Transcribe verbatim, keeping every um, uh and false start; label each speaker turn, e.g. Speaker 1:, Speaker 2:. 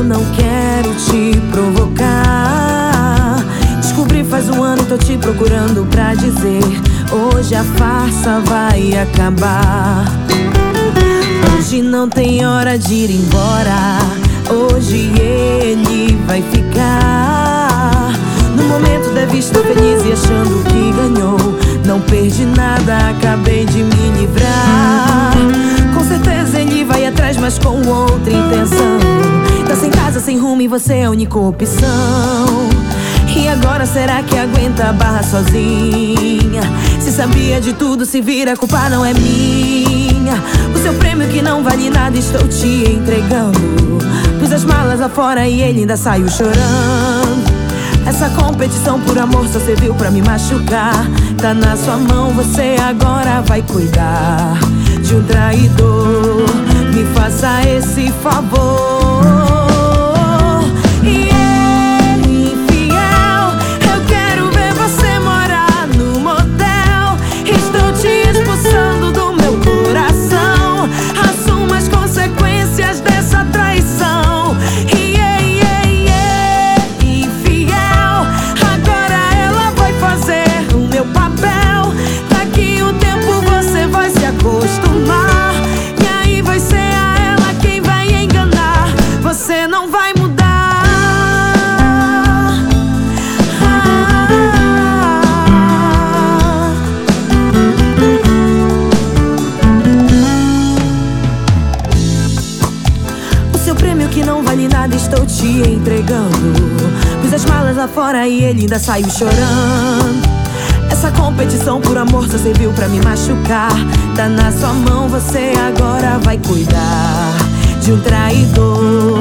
Speaker 1: não quero te provocar. Descobri faz um ano e tô te procurando pra dizer: hoje a farsa vai acabar. Hoje não tem hora de ir embora. Hoje ele vai ficar. No momento deve estar feliz e achando que ganhou. Não perdi nada, acabei de me livrar. Com certeza ele vai atrás, mas com outra intenção. Tá sem casa, sem rumo e você é a única opção. E agora será que aguenta a barra sozinha? Se sabia de tudo, se vira, a culpa não é minha. O seu prêmio que não vale nada estou te entregando. Pus as malas lá fora e ele ainda saiu chorando. Essa competição por amor só serviu pra me machucar. Tá na sua mão, você agora vai cuidar de um traidor. Me faça esse favor. Você não vai mudar. ah. O seu prêmio que não vale nada estou te entregando. Pus as malas lá fora e ele ainda saiu chorando. Essa competição por amor só serviu pra me machucar. Tá na sua mão, você agora vai cuidar de um traidor.